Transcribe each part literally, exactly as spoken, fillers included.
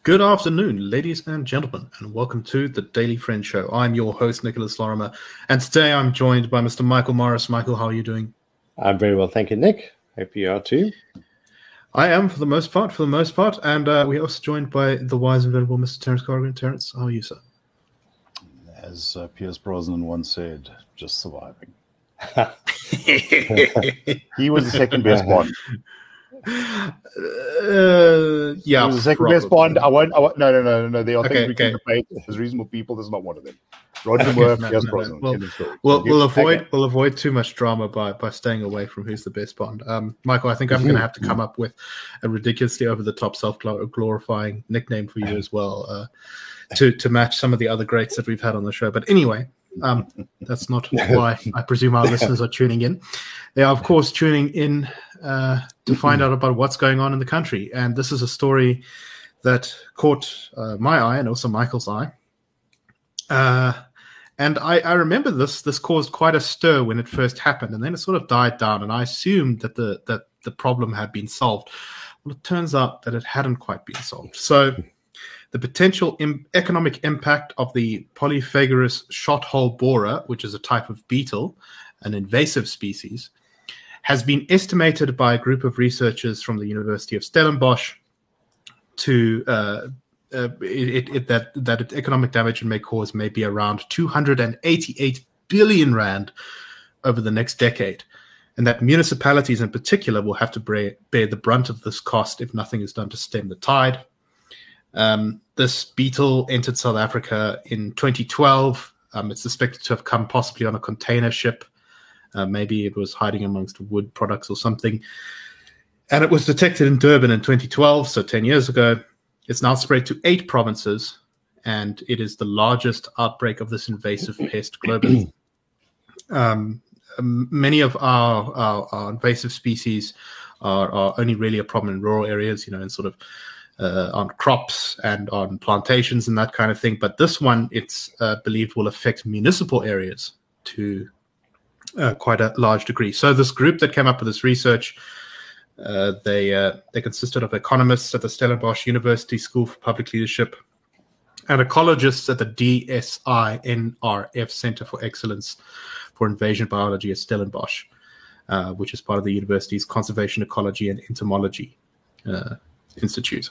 Good afternoon, ladies and gentlemen, and welcome to the Daily Friend Show. I'm your host, Nicholas Lorimer, and today I'm joined by Mister Michael Morris. Michael, how are you doing? I'm very well, thank you, Nick. Hope you are too. I am, for the most part, for the most part, and uh, we're also joined by the wise and venerable Mister Terence Corrigan. Terence, how are you, sir? As uh, Pierce Brosnan once said, just surviving. He was the second best Bond. Uh, yeah, he was the second probably. best Bond. I won't. I won't. No, no, no, no, no. There are Okay, things we okay. can debate as reasonable people. This is not one of them. Roger Okay, Moore, no, Pierce no, no. Brosnan. Well, End of story. we'll, So you- we'll avoid okay. we'll avoid too much drama by by staying away from who's the best Bond. Um, Michael, I think I'm going to have to come up with a ridiculously over the top self glorifying nickname for you as well, uh, to to match some of the other greats that we've had on the show. But anyway, um, that's not why I presume our listeners are tuning in. They are, of course, tuning in uh, to find out about what's going on in the country, and this is a story that caught uh, my eye and also Michael's eye. Uh, And I, I remember this this caused quite a stir when it first happened, and then it sort of died down, and I assumed that the that the problem had been solved. Well, it turns out that it hadn't quite been solved. So the potential im- economic impact of the Polyphagerus shot-hole borer, which is a type of beetle, an invasive species, has been estimated by a group of researchers from the University of Stellenbosch to uh, Uh, it, it, that that its economic damage it may cause may be around two hundred eighty-eight billion rand over the next decade, and that municipalities in particular will have to bear, bear the brunt of this cost if nothing is done to stem the tide. Um, this beetle entered South Africa in twenty twelve. Um, it's suspected to have come possibly on a container ship. Uh, maybe it was hiding amongst wood products or something. And it was detected in Durban in twenty twelve, so ten years ago. It's now spread to eight provinces, and it is the largest outbreak of this invasive pest globally. Um, many of our, our, our invasive species are, are only really a problem in rural areas, you know, and sort of uh, on crops and on plantations and that kind of thing. But this one, it's uh, believed will affect municipal areas to uh, quite a large degree. So this group that came up with this research, Uh, they uh, they consisted of economists at the Stellenbosch University School for Public Leadership and ecologists at the D S I N R F Center for Excellence for Invasion Biology at Stellenbosch, uh, which is part of the university's Conservation Ecology and Entomology uh, Institute.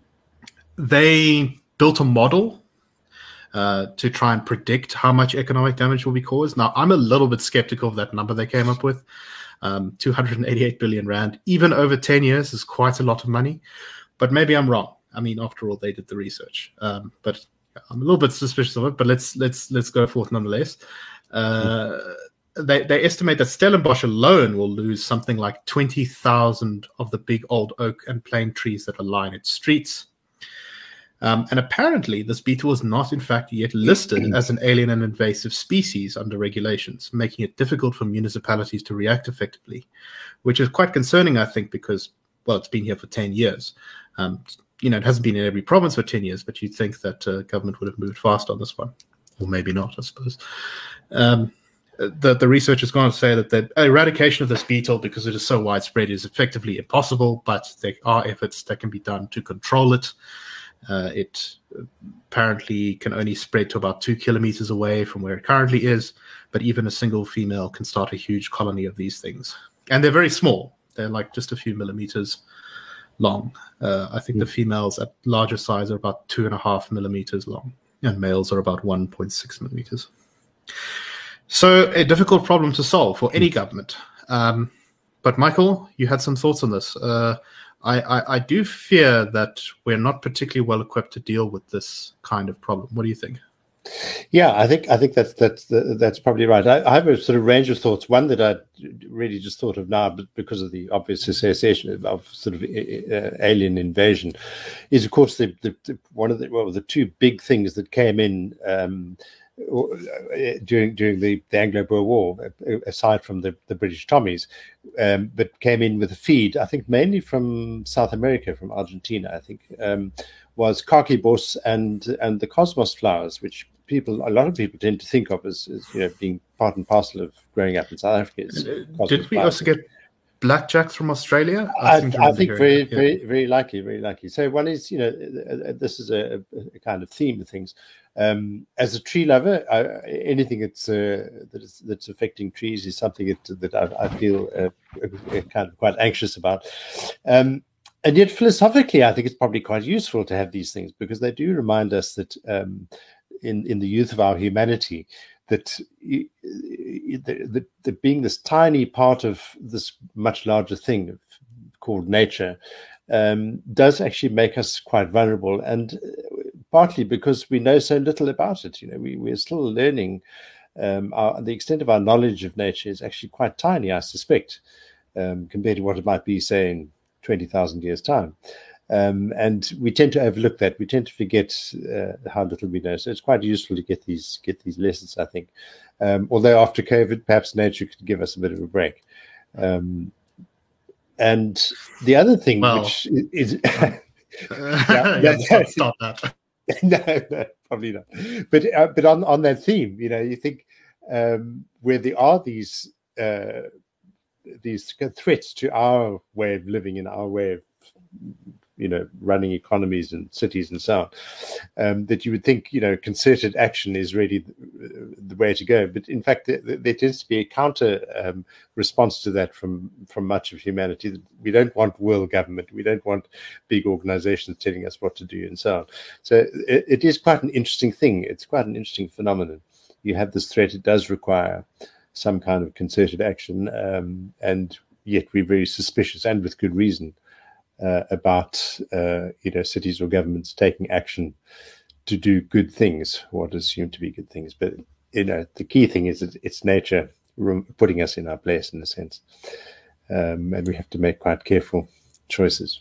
They built a model uh, to try and predict how much economic damage will be caused. Now, I'm a little bit skeptical of that number they came up with. Um, two hundred eighty-eight billion rand, even over ten years, is quite a lot of money. But maybe I'm wrong. I mean, after all, they did the research. Um, but I'm a little bit suspicious of it. But let's let's let's go forth nonetheless. Uh, they they estimate that Stellenbosch alone will lose something like twenty thousand of the big old oak and plane trees that line its streets. Um, and apparently, this beetle is not, in fact, yet listed as an alien and invasive species under regulations, making it difficult for municipalities to react effectively, which is quite concerning, I think, because, well, it's been here for ten years. Um, you know, it hasn't been in every province for ten years, but you'd think that uh, government would have moved fast on this one. Or maybe not, I suppose. Um, the, the research has gone on to say that the eradication of this beetle, because it is so widespread, is effectively impossible, but there are efforts that can be done to control it. Uh, it apparently can only spread to about two kilometers away from where it currently is, but even a single female can start a huge colony of these things. And they're very small. They're like just a few millimeters long. Uh, I think the females at larger size are about two and a half millimeters long, and males are about one point six millimeters. So a difficult problem to solve for any government. Um, but Michael, you had some thoughts on this. Uh, I, I, I do fear that we're not particularly well equipped to deal with this kind of problem. What do you think? Yeah, I think I think that's that's that's probably right. I, I have a sort of range of thoughts. One that I really just thought of now, but because of the obvious association of, of sort of uh, alien invasion, is of course the, the, the one of the well the two big things that came in. Um, during during the, the Anglo-Boer War, aside from the, the British Tommies, um, but came in with a feed, I think mainly from South America, from Argentina, I think, um, was Quercus and and the cosmos flowers, which people, a lot of people tend to think of as, as you know, being part and parcel of growing up in South Africa. Did we also get blackjacks from Australia? I, seem to I remember think hearing very, that, yeah. very, very likely, very likely. So one is, you know, uh, uh, this is a, a kind of theme of things. Um, as a tree lover, I, anything that's uh, that is, that's affecting trees is something that, that I, I feel uh, uh, kind of quite anxious about. Um, and yet, philosophically, I think it's probably quite useful to have these things because they do remind us that um, in in the youth of our humanity, that that, that being this tiny part of this much larger thing called nature um, does actually make us quite vulnerable, and partly because we know so little about it. You know, we, we're still learning. Um, our, the extent of our knowledge of nature is actually quite tiny, I suspect, um, compared to what it might be, say, in twenty thousand years' time. Um, and we tend to overlook that. We tend to forget uh, how little we know. So it's quite useful to get these get these lessons, I think. Um, although after COVID, perhaps nature could give us a bit of a break. Um, and the other thing, well, which is, is uh, yeah, yeah, stop, stop that. no, no, probably not. But uh, but on on that theme, you know, you think um, where there are these uh, these threats to our way of living and our way of, you know, running economies and cities and so on, um, that you would think, you know, concerted action is really the, the way to go. But in fact, there, there tends to be a counter um, response to that from, from much of humanity. We don't want world government. We don't want big organizations telling us what to do and so on. So it, it is quite an interesting thing. It's quite an interesting phenomenon. You have this threat. It does require some kind of concerted action. Um, and yet we're very suspicious, and with good reason, Uh, about uh, you know, cities or governments taking action to do good things, what is assumed to be good things. But you know, the key thing is that it's nature putting us in our place, in a sense, um, and we have to make quite careful choices.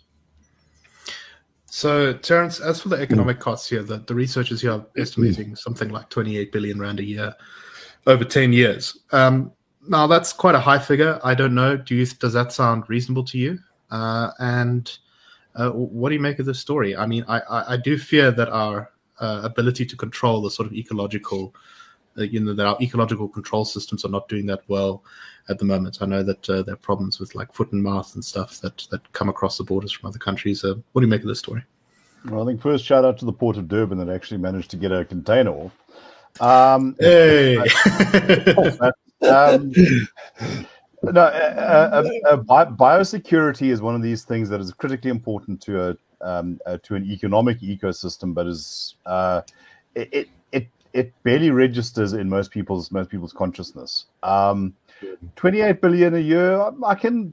So, Terence, as for the economic mm. costs here, the, the researchers here are estimating mm. something like twenty-eight billion rand a year over ten years. Um, now, that's quite a high figure. I don't know. Do you? Does that sound reasonable to you? Uh, and uh, what do you make of this story? I mean, I, I, I do fear that our uh, ability to control the sort of ecological, uh, you know, that our ecological control systems are not doing that well at the moment. I know that uh, there are problems with like foot and mouth and stuff that, that come across the borders from other countries. Uh, what do you make of this story? Well, I think first shout out to the Port of Durban that actually managed to get a container off. Um, hey! But, um, No, uh, uh, uh, bi- biosecurity is one of these things that is critically important to a um, uh, to an economic ecosystem, but is uh, it it it barely registers in most people's most people's consciousness. Um, twenty-eight billion a year, I can,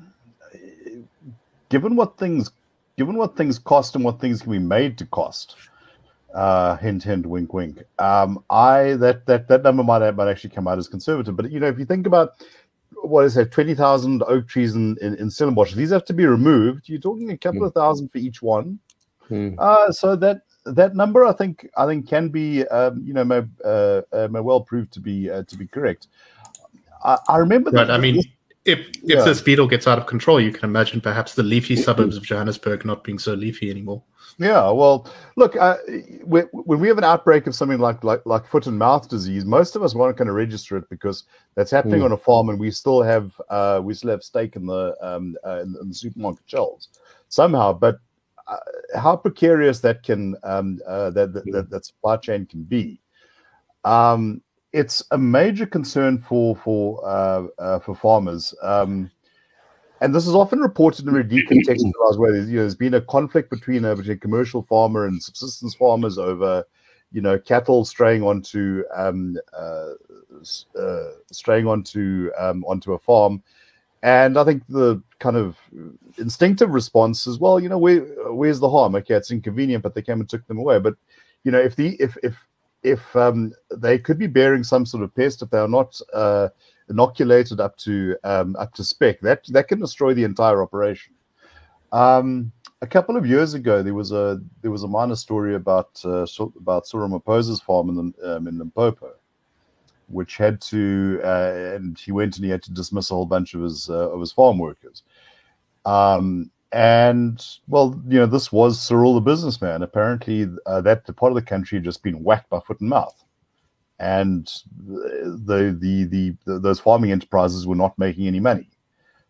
given what things given what things cost and what things can be made to cost. Uh, hint, hint, wink, wink. Um, I that that that number might might actually come out as conservative, but you know, if you think about what is it, twenty thousand oak trees in, in, in Stellenbosch. These have to be removed. You're talking a couple mm. of thousand for each one. Mm. Uh, so that that number, I think, I think can be, um, you know, may, uh, uh, may well prove to be uh, to be correct. I, I remember that. Right, I mean, if if yeah. this beetle gets out of control, you can imagine perhaps the leafy suburbs of Johannesburg not being so leafy anymore. Yeah, well, look, uh, we, when we have an outbreak of something like, like like foot and mouth disease, most of us aren't going to register it because that's happening mm. on a farm, and we still have uh, we still have steak in the um, uh, in, in the supermarket shelves somehow. But uh, how precarious that can um, uh, that, that, that that supply chain can be, um, it's a major concern for for uh, uh, for farmers. Um, And this is often reported in a very decontextualized way. There's, you know, there's been a conflict between a, between a commercial farmer and subsistence farmers over, you know, cattle straying onto um, uh, uh, straying onto um, onto a farm. And I think the kind of instinctive response is, well, you know, where where's the harm? Okay, it's inconvenient, but they came and took them away. But you know, if the if if if um, they could be bearing some sort of pest, if they are not uh, inoculated up to um, up to spec, that that can destroy the entire operation. Um, a couple of years ago, there was a there was a minor story about uh, about Cyril Maposa's farm in the, um, in Limpopo, which had to uh, and he went and he had to dismiss a whole bunch of his uh, of his farm workers. Um, and well, you know, this was Cyril the businessman. Apparently, uh, that part of the country had just been whacked by foot and mouth. And the, the the the those farming enterprises were not making any money,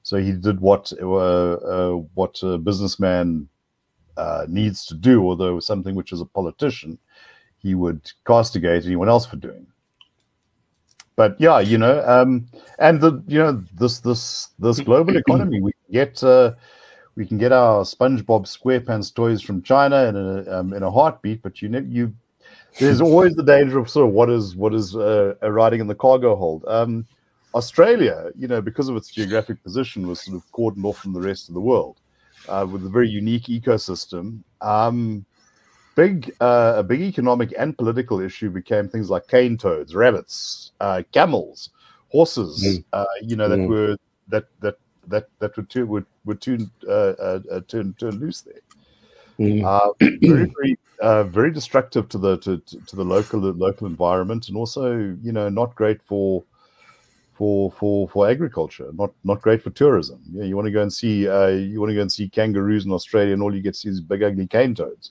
So he did what uh, uh, what a businessman uh, needs to do, although something which, as a politician, he would castigate anyone else for doing. But yeah, you know, um, and the you know this this this global economy, we get uh, we can get our SpongeBob SquarePants toys from China in a um, in a heartbeat. But you know, you there's always the danger of sort of what is what is uh, riding in the cargo hold. Um, Australia, you know, because of its geographic position, was sort of cordoned off from the rest of the world uh, with a very unique ecosystem. Um, big, uh, a big economic and political issue became things like cane toads, rabbits, uh, camels, horses. Mm. Uh, you know, that mm. were that that that that were too were, were too uh, uh, turned turned loose there. Mm. Uh, very very uh, very destructive to the to, to the local the local environment, and also, you know, not great for. For, for for agriculture, not not great for tourism. Yeah, you want to go and see uh, you want to go and see kangaroos in Australia, and all you get to see is big ugly cane toads.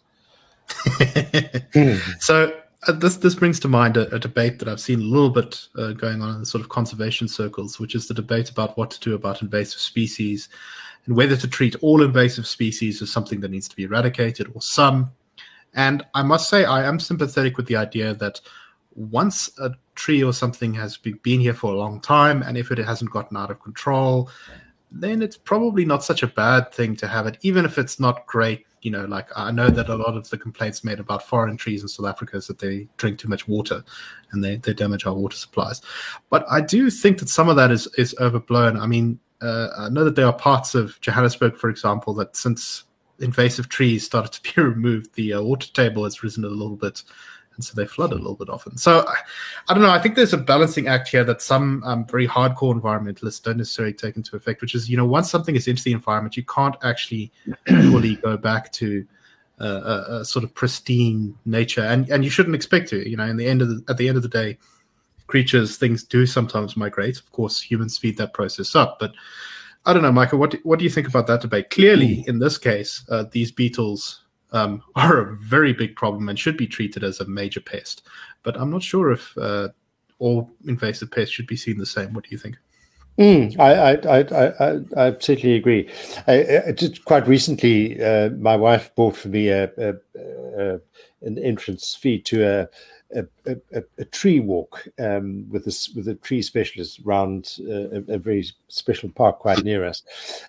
So uh, this this brings to mind a, a debate that I've seen a little bit uh, going on in the sort of conservation circles, which is the debate about what to do about invasive species and whether to treat all invasive species as something that needs to be eradicated or some. And I must say I am sympathetic with the idea that once a tree or something has been here for a long time, and if it hasn't gotten out of control, then it's probably not such a bad thing to have it, even if it's not great. You know, like I know that a lot of the complaints made about foreign trees in South Africa is that they drink too much water and they, they damage our water supplies. But I do think that some of that is, is overblown. I mean, uh, I know that there are parts of Johannesburg, for example, that since invasive trees started to be removed, the uh, water table has risen a little bit. And so they flood a little bit often. So I, I don't know. I think there's a balancing act here that some um, very hardcore environmentalists don't necessarily take into effect, which is, you know, once something is into the environment, you can't actually fully go back to uh, a, a sort of pristine nature, and and you shouldn't expect to. You know, in the end of the, at the end of the day, creatures, things do sometimes migrate. Of course, humans speed that process up. But I don't know, Michael. What do, what do you think about that debate? Clearly, in this case, uh, these beetles. Um, are a very big problem and should be treated as a major pest. But I'm not sure if uh, all invasive pests should be seen the same. What do you think? Mm, I, I, I, I, I certainly agree. I, I just quite recently, uh, my wife bought for me a, a, a, an entrance fee to a, a, a, a tree walk um, with a, with a tree specialist around uh, a, a very special park quite near us.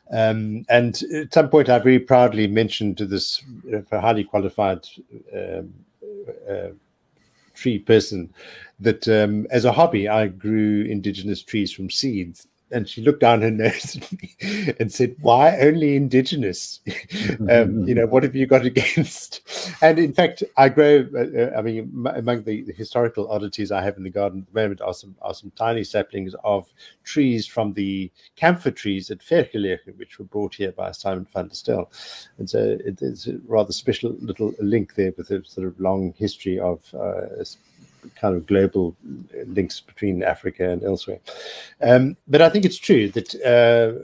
Um, and at some point, I very proudly mentioned to this uh, highly qualified um, uh, tree person that um, as a hobby, I grew indigenous trees from seeds. And she looked down her nose at me and said, "Why only indigenous? um, you know, what have you got against?" And in fact, I grow. Uh, I mean, among the, the historical oddities I have in the garden at the moment are some are some tiny saplings of trees from the camphor trees at Vergelegen, which were brought here by Simon van der Stel. And so it is a rather special little link there with a sort of long history of Uh, kind of global links between Africa and elsewhere. Um, but I think it's true that uh,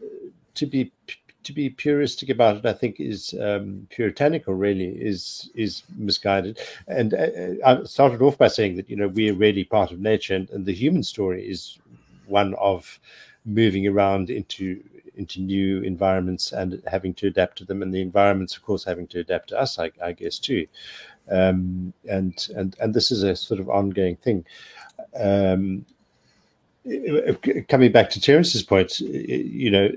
to be to be puristic about it, I think is um, puritanical. Really, is is misguided. And uh, I started off by saying that, you know, we are really part of nature, and, and the human story is one of moving around into into new environments and having to adapt to them, and the environments, of course, having to adapt to us, I, I guess, too. Um, and and and this is a sort of ongoing thing. Um, coming back to Terence's point, you know,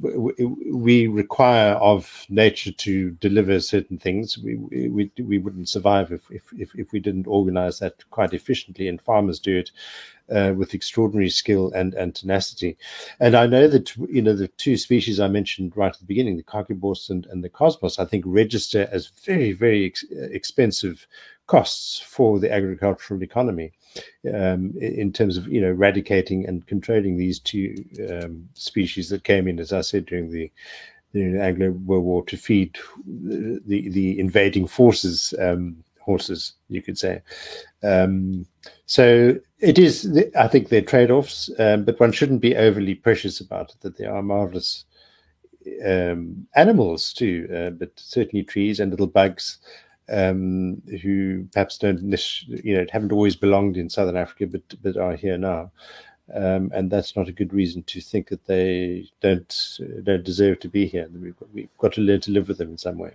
we require of nature to deliver certain things. We we we wouldn't survive if if if we didn't organize that quite efficiently, and farmers do it uh, with extraordinary skill and and tenacity. And I know that, you know, the two species I mentioned right at the beginning, the Kakibos and and the Cosmos, I think register as very very ex- expensive costs for the agricultural economy. Um, in terms of, you know, eradicating and controlling these two um, species that came in, as I said, during the, the Anglo-Boer War to feed the the invading forces, um, horses, you could say. Um, so it is, I think, they're trade-offs, um, but one shouldn't be overly precious about it, that they are marvelous um, animals too, uh, but certainly trees and little bugs. Um, who perhaps don't, you know, haven't always belonged in Southern Africa, but but are here now. Um, and that's not a good reason to think that they don't don't deserve to be here. We've got, we've got to learn to live with them in some way.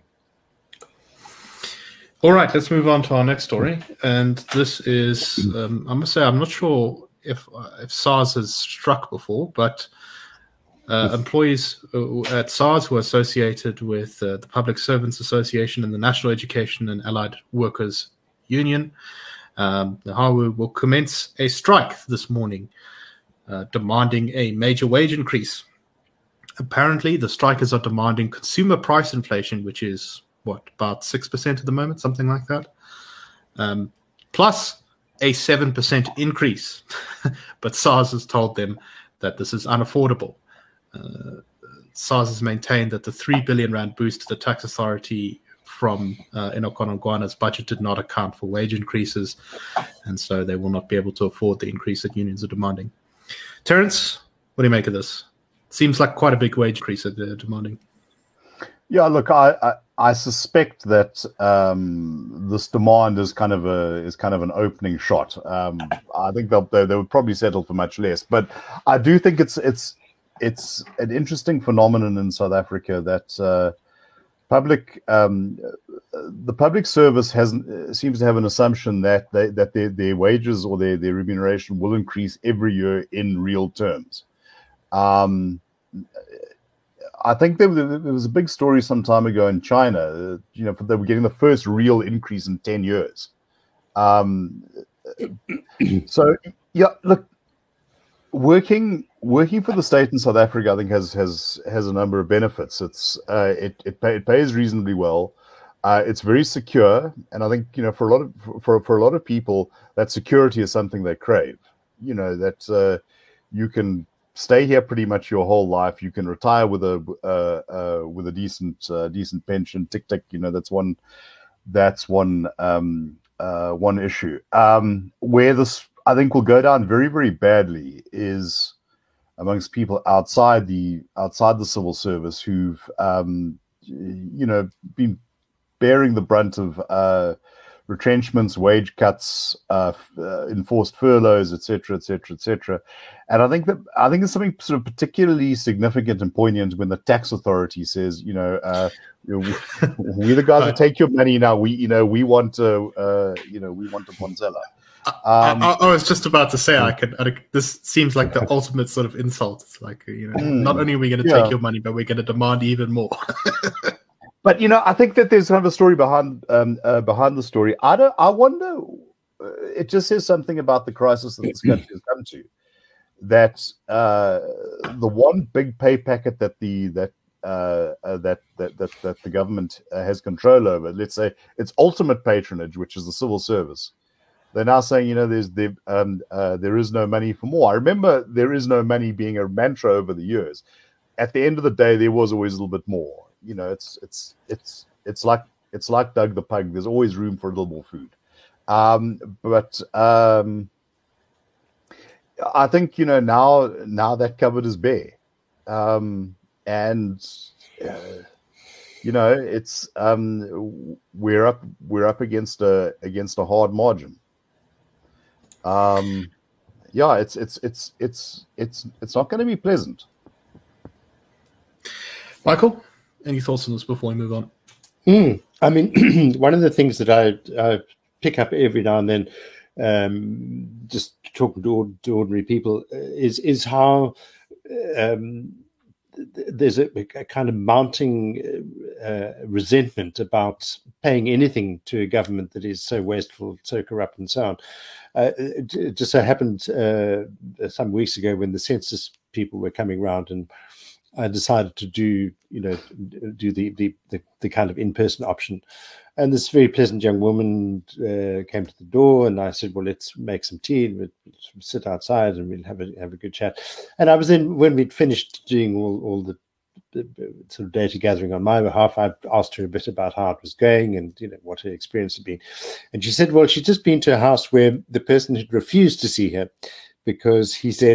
All right, let's move on to our next story. And this is, um, I must say, I'm not sure if if SARS has struck before, but uh, employees at SARS who are associated with uh, the Public Servants Association and the National Education and Allied Workers Union, um, the NAHWU, will commence a strike this morning, uh, demanding a major wage increase. Apparently, the strikers are demanding consumer price inflation, which is, what, about six percent at the moment, something like that, um, plus a seven percent increase. But SARS has told them that this is unaffordable. Uh, SARS has maintained that the three billion rand boost to the tax authority from uh, Enoch Godongwana's budget did not account for wage increases, and so they will not be able to afford the increase that unions are demanding. Terence, what do you make of this? Seems like quite a big wage increase that they're demanding. Yeah, look, I, I, I suspect that um, this demand is kind of a is kind of an opening shot. Um, I think they'll, they they would probably settle for much less, but I do think it's it's it's an interesting phenomenon in South Africa that uh, public um, the public service hasn't seems to have an assumption that they, that their, their wages or their, their remuneration will increase every year in real terms. Um, I think there, there was a big story some time ago in China. Uh, you know, they were getting the first real increase in ten years. Um, so, yeah, look, working working for the state in South Africa, I think has has has a number of benefits. It's uh, it it, pay, it pays reasonably well. Uh, it's very secure, and I think you know for a lot of for for a lot of people, that security is something they crave. You know that uh, you can stay here pretty much your whole life. You can retire with a uh, uh, with a decent uh, decent pension. Tick tick. You know that's one that's one um, uh, one issue. Um, where this I think will go down very very badly is amongst people outside the outside the civil service who've um, you know been bearing the brunt of uh, retrenchments, wage cuts, uh, uh, enforced furloughs, et cetera, et cetera, et cetera. And I think that I think it's something sort of particularly significant and poignant when the tax authority says, you know, uh, you know we, we're the guys that take your money now. We, you know, we want to, uh, you know, we want to Bonzella. Um, I, I was just about to say, I could. I, this seems like the ultimate sort of insult. It's like, you know, mm, not only are we going to yeah. take your money, but we're going to demand even more. But you know, I think that there's kind of a story behind um, uh, behind the story. I don't. I wonder. Uh, it just says something about the crisis that this country has come to. That uh, the one big pay packet that the that uh, uh, that, that that that the government uh, has control over. Let's say its ultimate patronage, which is the civil service. They're now saying, you know, there's the um, uh, there is no money for more. I remember there is no money being a mantra over the years. At the end of the day, there was always a little bit more. You know, it's it's it's it's like it's like Doug the Pug. There's always room for a little more food. Um, but um, I think you know now now that cupboard is bare, um, and uh, you know it's um, we're up we're up against a against a hard margin. Um, yeah, it's it's it's it's it's it's not going to be pleasant. Michael, any thoughts on this before we move on? Mm, I mean, one of the things that I, I pick up every now and then, um, just talking to, to ordinary people, is is how um, th- there's a, a kind of mounting uh, resentment about paying anything to a government that is so wasteful, so corrupt, and so on. Uh, it just so happened uh, some weeks ago when the census people were coming round, and I decided to do, you know, do the the, the, the kind of in-person option. And this very pleasant young woman uh, came to the door, and I said, well, let's make some tea, and we'll sit outside, and we'll have a have a good chat. And I was then, when we'd finished doing all, all the, the sort of data gathering on my behalf, I asked her a bit about how it was going and, you know, what her experience had been. And she said, well, she'd just been to a house where the person had refused to see her because he said,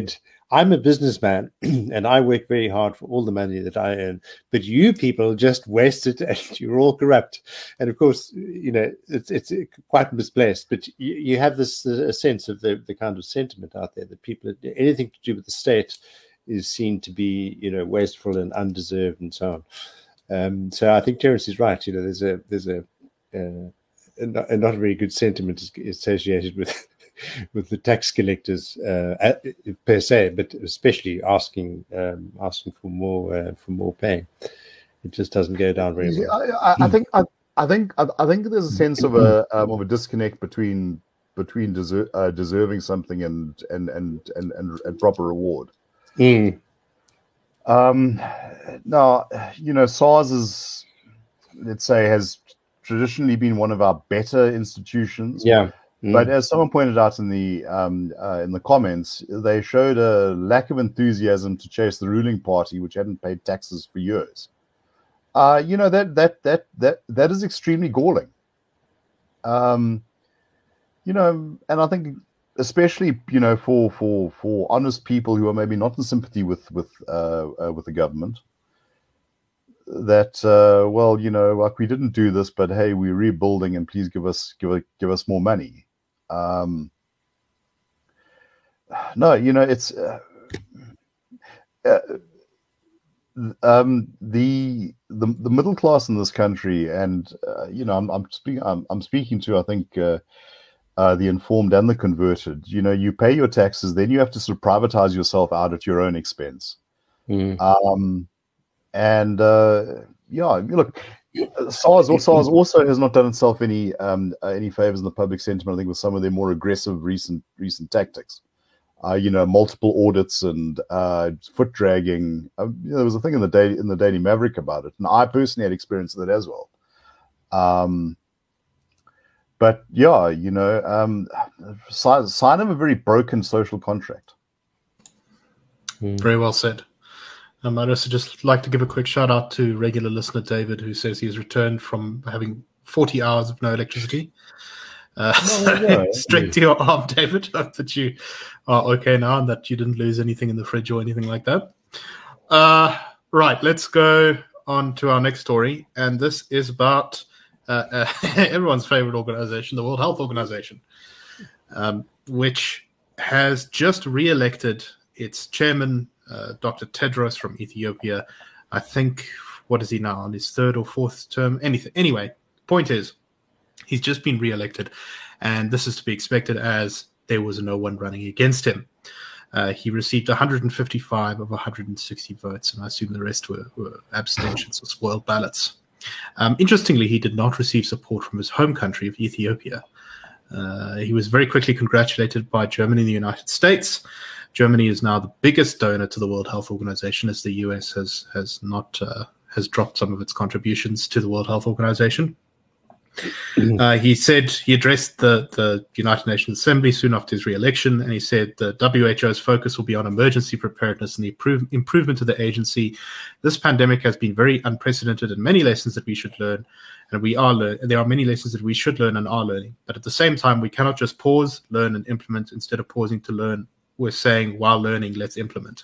I'm a businessman and I work very hard for all the money that I earn, but you people just waste it and you're all corrupt. And of course, you know, it's it's quite misplaced, but you, you have this uh, sense of the, the kind of sentiment out there that people, anything to do with the state is seen to be, you know, wasteful and undeserved and so on. Um, so I think Terence is right. You know, there's a, there's a, uh, a, not, a not a very good sentiment associated with with the tax collectors uh, per se, but especially asking um, asking for more uh, for more pay. It just doesn't go down very well. I, I, I think I, I think I, I think there's a sense of a um, of a disconnect between between deser- uh, deserving something and and and and, and, and proper reward. Mm. Um, now, you know, SARS is, let's say, has traditionally been one of our better institutions. Yeah. Mm. But as someone pointed out in the um, uh, in the comments, they showed a lack of enthusiasm to chase the ruling party, which hadn't paid taxes for years. Uh, you know, that that that that that is extremely galling. Um, you know, and I think especially, you know, for for for honest people who are maybe not in sympathy with with uh, uh, with the government, that uh, well, you know, like, we didn't do this, but hey, we're rebuilding, and please give us give give us more money. Um, no, you know, it's uh, uh, um, the the the middle class in this country, and uh, you know, I'm I'm speaking I'm, I'm speaking to I think uh, uh, the informed and the converted. You know, you pay your taxes, then you have to sort of privatize yourself out at your own expense. Mm. Um, and uh, yeah, look. SARS, or SARS also has not done itself any um, uh, any favors in the public sentiment, I think, with some of their more aggressive recent recent tactics. Uh, you know, multiple audits and uh, foot dragging. Uh, you know, there was a thing in the daily in the Daily Maverick about it, and I personally had experience with it as well. Um, but yeah, you know, um, sign, sign of a very broken social contract. Very well said. Um, I'd also just like to give a quick shout out to regular listener David, who says he has returned from having forty hours of no electricity. Uh, No, so no, straight to your arm, David. Hope that you are okay now and that you didn't lose anything in the fridge or anything like that. Uh, right, let's go on to our next story. And this is about uh, uh, everyone's favorite organization, the World Health Organization, um, which has just re-elected its chairman, Uh, Doctor Tedros from Ethiopia. I think, what is he now, on his third or fourth term? Anything. Anyway, point is, he's just been re-elected, and this is to be expected as there was no one running against him. Uh, he received one hundred fifty-five of one hundred sixty votes, and I assume the rest were, were abstentions or spoiled ballots. Um, interestingly, he did not receive support from his home country of Ethiopia. Uh, he was very quickly congratulated by Germany and the United States. Germany is now the biggest donor to the World Health Organization, as the U S has has not uh, has dropped some of its contributions to the World Health Organization. Uh, he said he addressed the, the United Nations Assembly soon after his re-election, and he said the W H O's focus will be on emergency preparedness and the improve, improvement of the agency. This pandemic has been very unprecedented, and many lessons that we should learn, and we are learn. There are many lessons that we should learn and are learning. But at the same time, we cannot just pause, learn, and implement. Instead of pausing to learn, we're saying while learning, let's implement.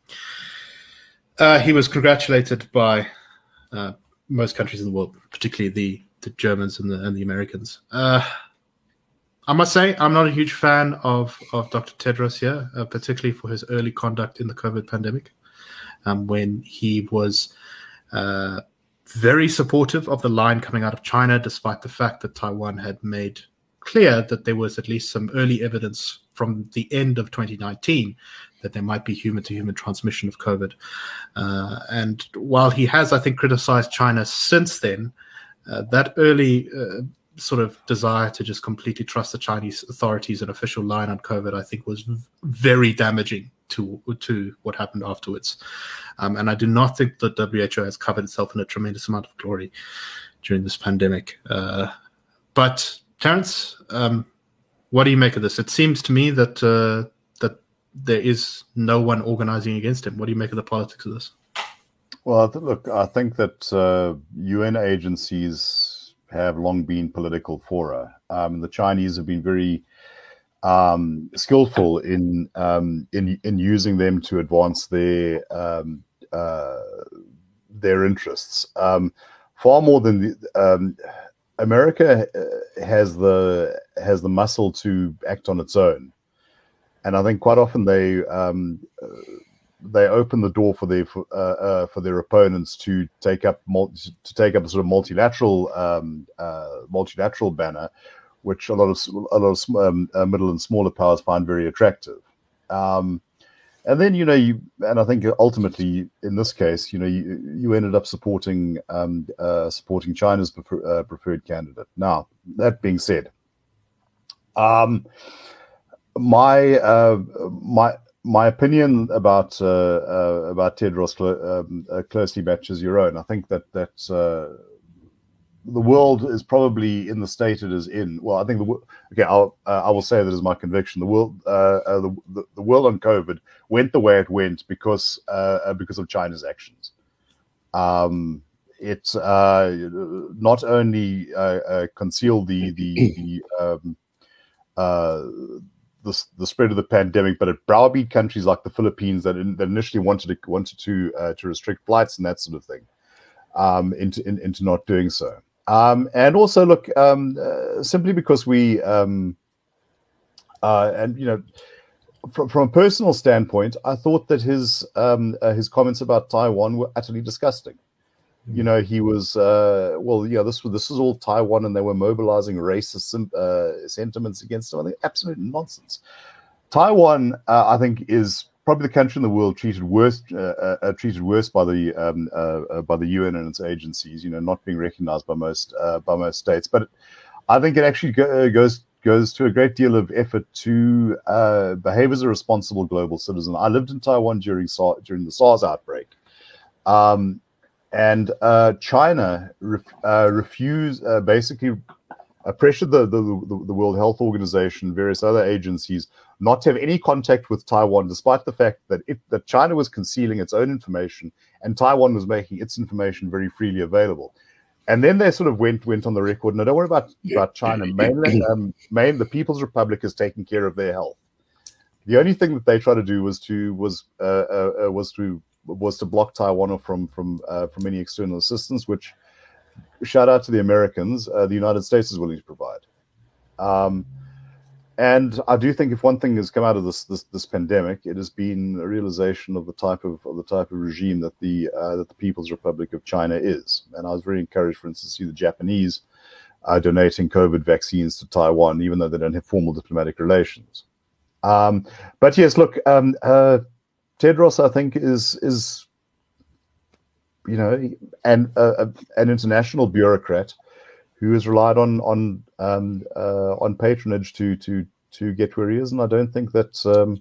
Uh, he was congratulated by uh, most countries in the world, particularly the the Germans and the and the Americans. Uh, I must say, I'm not a huge fan of, of Doctor Tedros here, uh, particularly for his early conduct in the COVID pandemic, um, when he was uh, very supportive of the line coming out of China, despite the fact that Taiwan had made clear that there was at least some early evidence from the end of twenty nineteen that there might be human-to-human transmission of COVID. Uh, and while he has, I think, criticized China since then, Uh, that early uh, sort of desire to just completely trust the Chinese authorities and official line on COVID, I think, was v- very damaging to to what happened afterwards. Um, and I do not think the W H O has covered itself in a tremendous amount of glory during this pandemic. Uh, but Terence, um, what do you make of this? It seems to me that uh, that there is no one organizing against him. What do you make of the politics of this? Well, look, I think that uh, U N agencies have long been political fora. Um, the Chinese have been very um, skillful in um, in in using them to advance their um, uh, their interests. Um, far more than the, um, America has the has the muscle to act on its own, and I think quite often they um, they open the door for their for, uh, uh, for their opponents to take up multi, to take up a sort of multilateral um, uh, multilateral banner, which a lot of a lot of um, uh, middle and smaller powers find very attractive. Um, and then you know you and I think ultimately in this case you know you you ended up supporting um, uh, supporting China's prefer, uh, preferred candidate. Now that being said, um, my uh, my my opinion about uh, uh, about Tedros cl- um, uh, closely matches your own. I think that that uh, the world is probably in the state it is in. Well, I think the okay. I'll uh, I will say that as my conviction. The world uh, uh, the, the the world on COVID went the way it went because uh, because of China's actions. Um, it uh, not only uh, uh, concealed the the the um, uh, The, the spread of the pandemic, but it browbeat countries like the Philippines that, in, that initially wanted to wanted to uh, to restrict flights and that sort of thing, um, into in, into not doing so. Um, and also, look, um, uh, simply because we, um, uh, and you know, from, from a personal standpoint, I thought that his um, uh, his comments about Taiwan were utterly disgusting. You know, he was uh, well, yeah. This was this is all Taiwan, and they were mobilizing racist uh, sentiments against them. I think absolute nonsense. Taiwan, uh, I think, is probably the country in the world treated worse uh, uh, treated worse by the um, uh, uh, by the U N and its agencies. You know, not being recognized by most uh, by most states. But I think it actually go, goes goes to a great deal of effort to uh, behave as a responsible global citizen. I lived in Taiwan during SARS, during the SARS outbreak. Um, And uh, China ref, uh, refused, uh, basically uh, pressured the, the, the World Health Organization, various other agencies, not to have any contact with Taiwan, despite the fact that it, that China was concealing its own information and Taiwan was making its information very freely available. And then they sort of went went on the record, no, don't worry about, about China. Mainland, um, main, the People's Republic is taking care of their health. The only thing that they tried to do was to was uh, uh, was to was to block Taiwan from from uh, from any external assistance, which, shout out to the Americans, uh, the United States is willing to provide. Um, and I do think if one thing has come out of this this, this pandemic, it has been a realization of the type of, of the type of regime that the uh, that the People's Republic of China is. And I was very encouraged, for instance, to see the Japanese uh, donating COVID vaccines to Taiwan, even though they don't have formal diplomatic relations. Um, but yes, look. Um, uh, Tedros, I think, is is you know an uh, an international bureaucrat who has relied on on um, uh, on patronage to to to get where he is, and I don't think that um,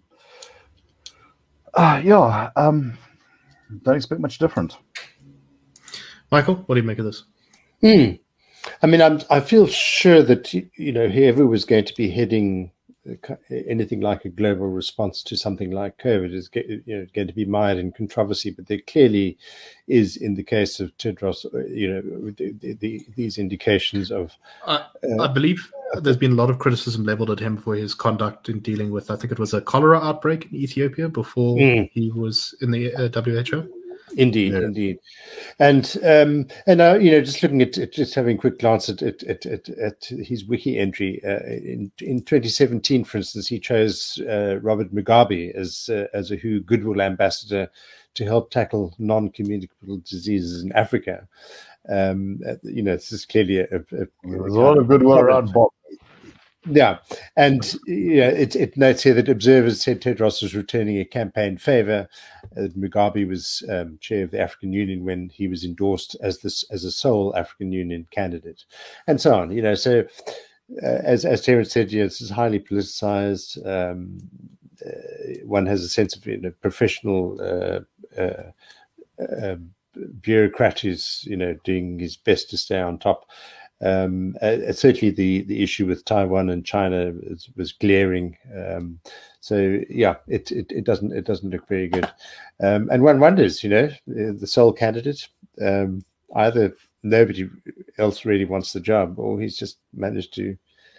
uh, yeah, um, don't expect much different. Michael, what do you make of this? Mm. I mean, I'm I feel sure that you know whoever was going to be heading anything like a global response to something like COVID is you know, going to be mired in controversy, but there clearly is, in the case of Tedros, you know, the, the, the, these indications of. Uh, uh, I believe there's been a lot of criticism leveled at him for his conduct in dealing with, I think it was a cholera outbreak in Ethiopia before mm. he was in the uh, W H O. Indeed, yeah. indeed, and um, and uh, you know, just looking at, at just having a quick glance at at, at, at, at his wiki entry uh, in in twenty seventeen, for instance, he chose uh, Robert Mugabe as uh, as a W H O Goodwill Ambassador to help tackle non-communicable diseases in Africa. Um, you know, this is clearly a, a, a there's a lot of goodwill around Bob. Yeah, and yeah, it, it notes here that observers said Tedros was returning a campaign favor. Uh, Mugabe was um, chair of the African Union when he was endorsed as this as a sole African Union candidate, and so on. You know, so uh, as as Terence said, you know, this is highly politicized. Um, uh, one has a sense of you know, professional uh, uh, uh, bureaucrat who's you know doing his best to stay on top. Um, uh, certainly, the, the issue with Taiwan and China was, was glaring. Um, so, yeah, it, it it doesn't it doesn't look very good. Um, and one wonders, you know, the sole candidate, um, either nobody else really wants the job, or he's just managed to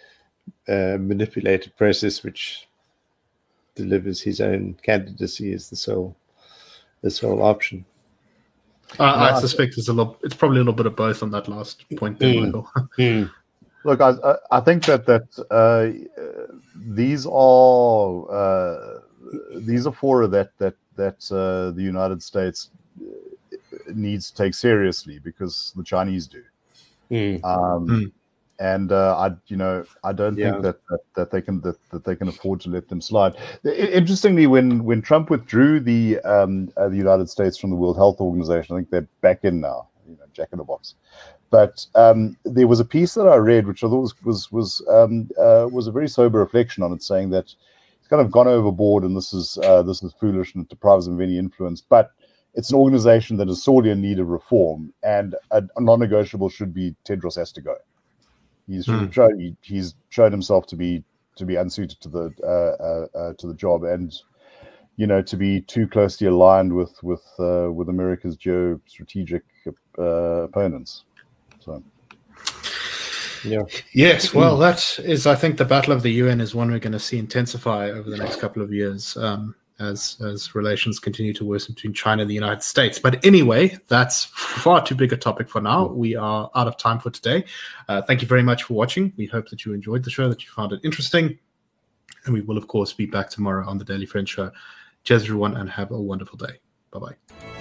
uh, manipulated process which delivers his own candidacy as the sole the sole option. Uh, No, I I- suspect it's a lot. It's probably a little bit of both on that last point there, Mm. Michael. Mm. Look, I I- I think that that uh, these are uh, these are fora that that that uh, the United States needs to take seriously because the Chinese do. Mm. Um, Mm. And uh, I, you know, I don't Yeah. think that, that that they can that, that they can afford to let them slide. I- Interestingly, when when Trump withdrew the um, uh, the United States from the World Health Organization, I think they're back in now. You know, Jack in the Box. But um, there was a piece that I read, which I thought was was was um, uh, was a very sober reflection on it, saying that it's kind of gone overboard, and this is uh, this is foolish and it deprives them of any influence. But it's an organization that is sorely in need of reform, and a, a non-negotiable should be Tedros has to go. He's Hmm. shown he, he's shown himself to be to be unsuited to the uh, uh, uh, to the job, and you know to be too closely aligned with with uh, with America's geostrategic uh, opponents. So Yeah. Yes, well, that is, I think, the battle of the U N is one we're going to see intensify over the next couple of years um, as as relations continue to worsen between China and the United States. But anyway, that's far too big a topic for now. We are out of time for today. Uh, thank you very much for watching. We hope that you enjoyed the show, that you found it interesting. And we will, of course, be back tomorrow on the Daily Friend Show. Cheers, everyone, and have a wonderful day. Bye-bye.